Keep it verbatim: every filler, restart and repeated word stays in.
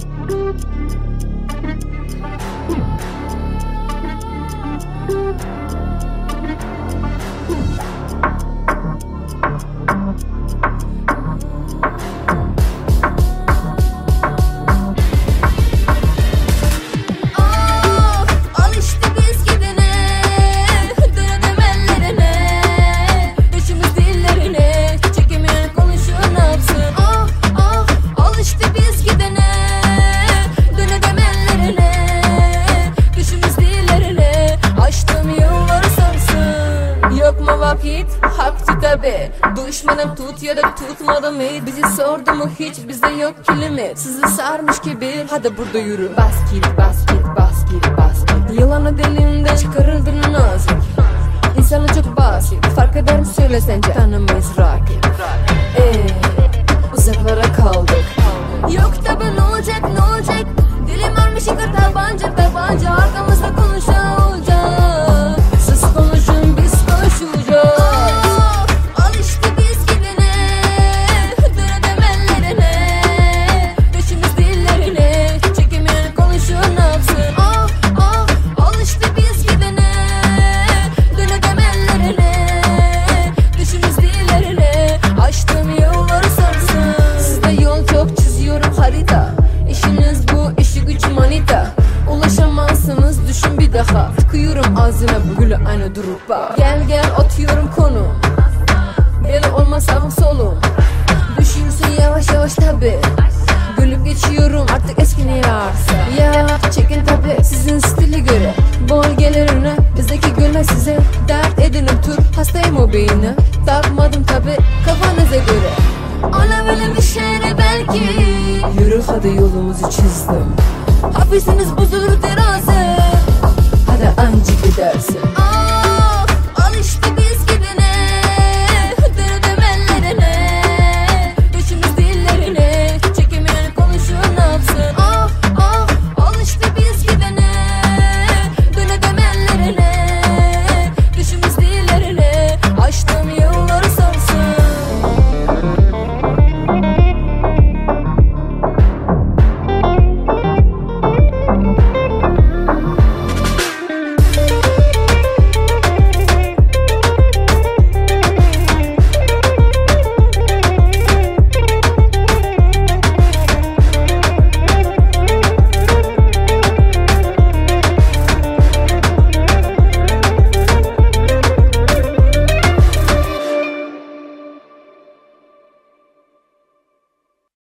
Vakit haktı tabi. Düşmanım tut ya da tutmadı mı? Bizi sordu mu hiç, bize yok kelime. Sizi sarmış kibir, hadi burada yürü. Bas git, bas git, bas git, bas git. Yılanı dilinden çıkarıldın nazik. İnsanı çok basit, fark eder mi söyle sence? Tanımayız rakip. Eee uzaklara kaldık. Yok tabi ne olacak ne olacak? Dilim varmış yıkar tabanca tabanca. Arkamızda konuşan olacak. Siz konuşun biz konuşacağız. Oh, al işte biz gidene. Dönelim ellerine. Peşimiz dillerine. Çekemeyen konuşuyor ne yapsın? Oh oh al işte biz gidene. Dönelim ellerine. Peşimiz dillerine. Açtığım yolları sarsın. Sizde yol çok çiziyorum harita. İşiniz bu, işi gücü manita. Ulaşamazsınız düşün bir daha. Tıkıyorum ağzına bu gülü aynı durup bak. Gel gel atıyorum konu. Beni olmaz sağım solum. Düşüyorsun yavaş yavaş tabi. Gülüp geçiyorum artık eski ne varsa. Ya çekin tabi sizin stili göre. Bölgelerine bizdeki gülme size. Dert edinin tur hastayım o beyni. Takmadım tabi kafanıza göre. Olabilir bir şeyle belki. Yürü hadi yolumuzu çizdim. Hafifsiniz bozulur terazi. Hadi anca gidersin.